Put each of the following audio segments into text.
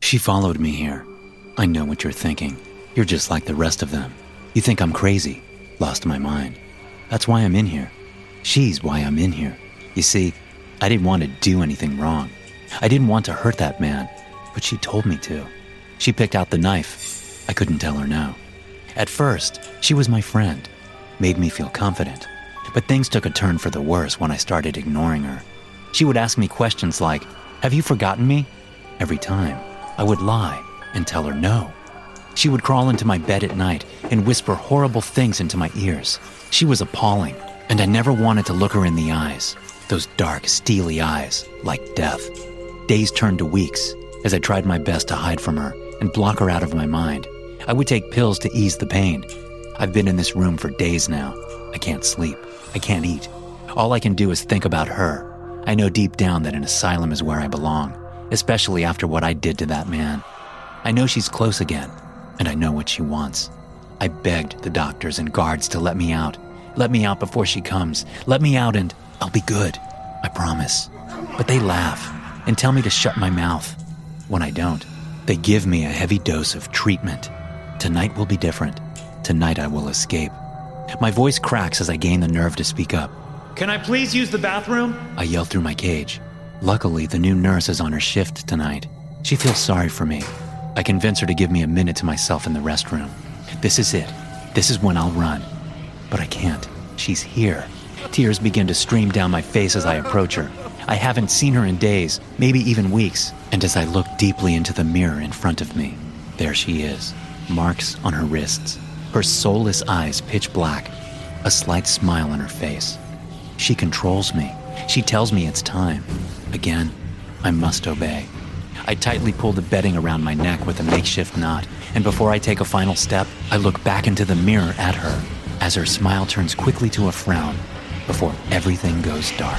She followed me here. I know what you're thinking. You're just like the rest of them. You think I'm crazy, lost my mind. That's why I'm in here. She's why I'm in here. You see, I didn't want to do anything wrong. I didn't want to hurt that man, but she told me to. She picked out the knife. I couldn't tell her no. At first, she was my friend, made me feel confident. But things took a turn for the worse when I started ignoring her. She would ask me questions like, "Have you forgotten me?" Every time, I would lie and tell her no. She would crawl into my bed at night and whisper horrible things into my ears. She was appalling, and I never wanted to look her in the eyes. Those dark, steely eyes, like death. Days turned to weeks as I tried my best to hide from her and block her out of my mind. I would take pills to ease the pain. I've been in this room for days now. I can't sleep. I can't eat. All I can do is think about her. I know deep down that an asylum is where I belong, especially after what I did to that man. I know she's close again, and I know what she wants. I begged the doctors and guards to let me out. Let me out before she comes. Let me out and I'll be good. I promise. But they laugh and tell me to shut my mouth. When I don't, they give me a heavy dose of treatment. Tonight will be different. Tonight I will escape. My voice cracks as I gain the nerve to speak up. "Can I please use the bathroom?" I yell through my cage. Luckily, the new nurse is on her shift tonight. She feels sorry for me. I convince her to give me a minute to myself in the restroom. This is it. This is when I'll run. But I can't. She's here. Tears begin to stream down my face as I approach her. I haven't seen her in days, maybe even weeks. And as I look deeply into the mirror in front of me, there she is. Marks on her wrists. Her soulless eyes pitch black. A slight smile on her face. She controls me. She tells me it's time. Again, I must obey. I tightly pull the bedding around my neck with a makeshift knot, and before I take a final step, I look back into the mirror at her as her smile turns quickly to a frown before everything goes dark.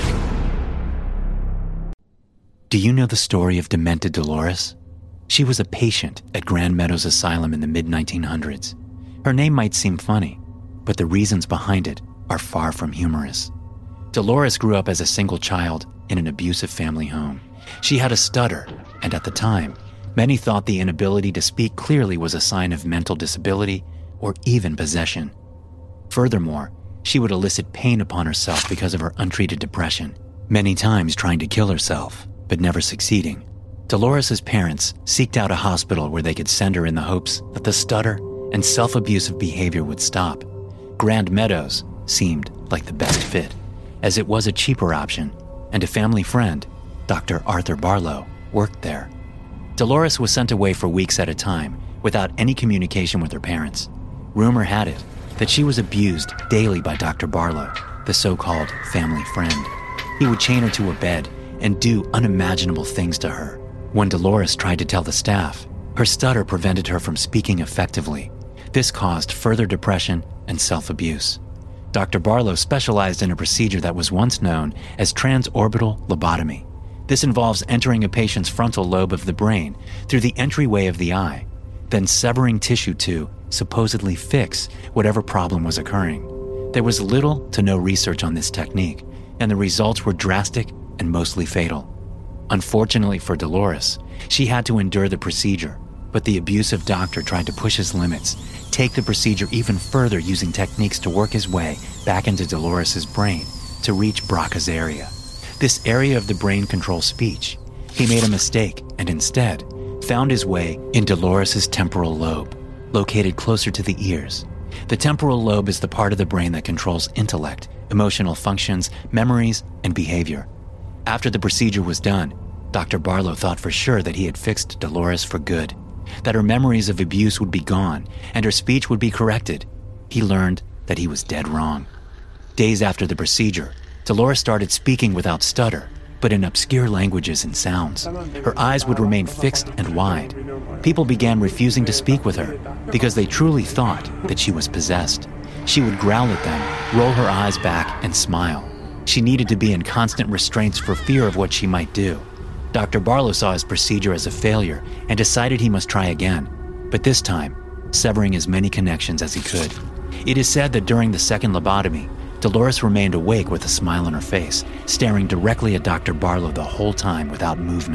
Do you know the story of demented Dolores? She was a patient at Grand Meadows Asylum in the mid-1900s. Her name might seem funny, but the reasons behind it are far from humorous. Dolores grew up as a single child in an abusive family home. She had a stutter, and at the time, many thought the inability to speak clearly was a sign of mental disability or even possession. Furthermore, she would elicit pain upon herself because of her untreated depression, many times trying to kill herself, but never succeeding. Dolores' parents seeked out a hospital where they could send her in the hopes that the stutter and self-abusive behavior would stop. Grand Meadows seemed like the best fit, as it was a cheaper option, and a family friend, Dr. Arthur Barlow, worked there. Dolores was sent away for weeks at a time without any communication with her parents. Rumor had it that she was abused daily by Dr. Barlow, the so-called family friend. He would chain her to a bed and do unimaginable things to her. When Dolores tried to tell the staff, her stutter prevented her from speaking effectively. This caused further depression and self-abuse. Dr. Barlow specialized in a procedure that was once known as transorbital lobotomy. This involves entering a patient's frontal lobe of the brain through the entryway of the eye, then severing tissue to supposedly fix whatever problem was occurring. There was little to no research on this technique, and the results were drastic and mostly fatal. Unfortunately for Dolores, she had to endure the procedure, but the abusive doctor tried to push his limits, take the procedure even further using techniques to work his way back into Dolores' brain to reach Broca's area. This area of the brain controls speech. He made a mistake and instead found his way in Dolores' temporal lobe, located closer to the ears. The temporal lobe is the part of the brain that controls intellect, emotional functions, memories, and behavior. After the procedure was done, Dr. Barlow thought for sure that he had fixed Dolores for good, that her memories of abuse would be gone and her speech would be corrected. He learned that he was dead wrong. Days after the procedure, Dolores started speaking without stutter, but in obscure languages and sounds. Her eyes would remain fixed and wide. People began refusing to speak with her because they truly thought that she was possessed. She would growl at them, roll her eyes back, and smile. She needed to be in constant restraints for fear of what she might do. Dr. Barlow saw his procedure as a failure and decided he must try again, but this time, severing as many connections as he could. It is said that during the second lobotomy, Dolores remained awake with a smile on her face, staring directly at Dr. Barlow the whole time without movement.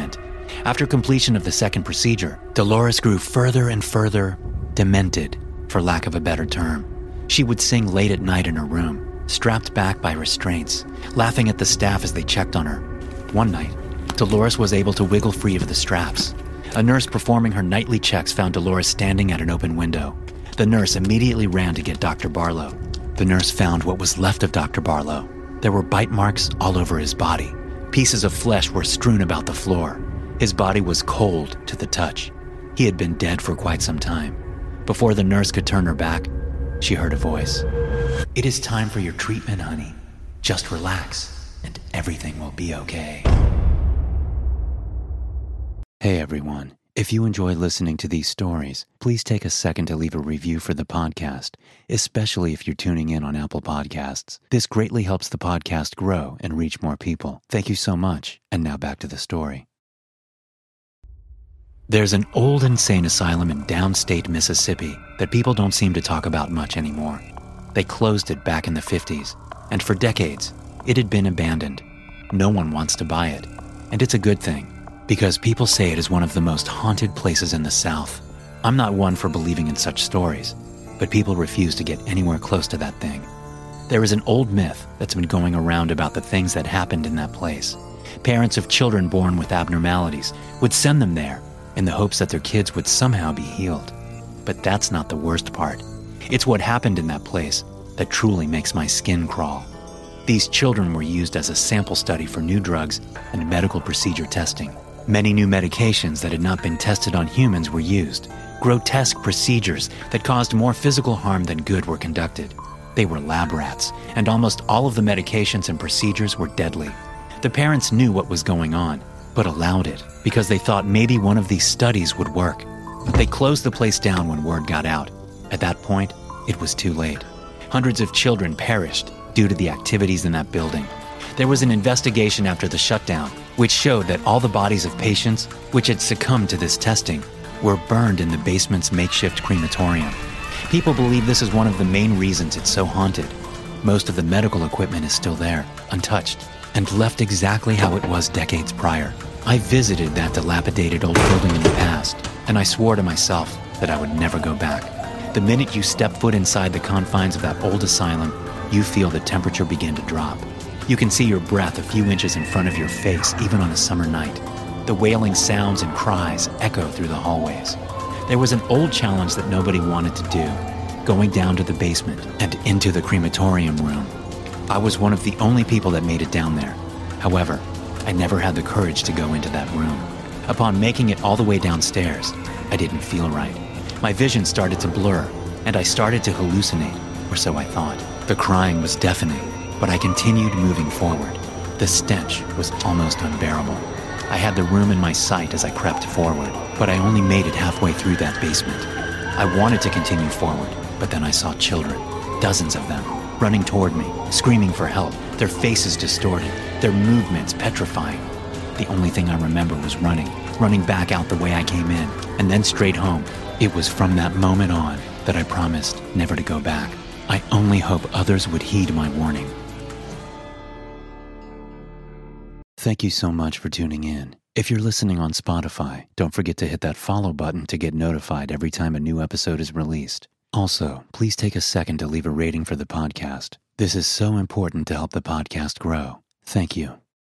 After completion of the second procedure, Dolores grew further and further demented, for lack of a better term. She would sing late at night in her room, strapped back by restraints, laughing at the staff as they checked on her. One night, Dolores was able to wiggle free of the straps. A nurse performing her nightly checks found Dolores standing at an open window. The nurse immediately ran to get Dr. Barlow. The nurse found what was left of Dr. Barlow. There were bite marks all over his body. Pieces of flesh were strewn about the floor. His body was cold to the touch. He had been dead for quite some time. Before the nurse could turn her back, she heard a voice. "It is time for your treatment, honey. Just relax, and everything will be okay." Hey everyone, if you enjoy listening to these stories, please take a second to leave a review for the podcast, especially if you're tuning in on Apple Podcasts. This greatly helps the podcast grow and reach more people. Thank you so much. And now back to the story. There's an old insane asylum in downstate Mississippi that people don't seem to talk about much anymore. They closed it back in the 50s, and for decades, it had been abandoned. No one wants to buy it, and it's a good thing, because people say it is one of the most haunted places in the South. I'm not one for believing in such stories, but people refuse to get anywhere close to that thing. There is an old myth that's been going around about the things that happened in that place. Parents of children born with abnormalities would send them there in the hopes that their kids would somehow be healed. But that's not the worst part. It's what happened in that place that truly makes my skin crawl. These children were used as a sample study for new drugs and medical procedure testing. Many new medications that had not been tested on humans were used. Grotesque procedures that caused more physical harm than good were conducted. They were lab rats, and almost all of the medications and procedures were deadly. The parents knew what was going on, but allowed it because they thought maybe one of these studies would work. They closed the place down when word got out. At that point, it was too late. Hundreds of children perished due to the activities in that building. There was an investigation after the shutdown, which showed that all the bodies of patients which had succumbed to this testing were burned in the basement's makeshift crematorium. People believe this is one of the main reasons it's so haunted. Most of the medical equipment is still there, untouched, and left exactly how it was decades prior. I visited that dilapidated old building in the past, and I swore to myself that I would never go back. The minute you step foot inside the confines of that old asylum, you feel the temperature begin to drop. You can see your breath a few inches in front of your face, even on a summer night. The wailing sounds and cries echo through the hallways. There was an old challenge that nobody wanted to do, going down to the basement and into the crematorium room. I was one of the only people that made it down there. However, I never had the courage to go into that room. Upon making it all the way downstairs, I didn't feel right. My vision started to blur, and I started to hallucinate, or so I thought. The crying was deafening, but I continued moving forward. The stench was almost unbearable. I had the room in my sight as I crept forward, but I only made it halfway through that basement. I wanted to continue forward, but then I saw children, dozens of them, running toward me, screaming for help, their faces distorted, their movements petrifying. The only thing I remember was running back out the way I came in, and then straight home. It was from that moment on that I promised never to go back. I only hope others would heed my warning. Thank you so much for tuning in. If you're listening on Spotify, don't forget to hit that follow button to get notified every time a new episode is released. Also, please take a second to leave a rating for the podcast. This is so important to help the podcast grow. Thank you.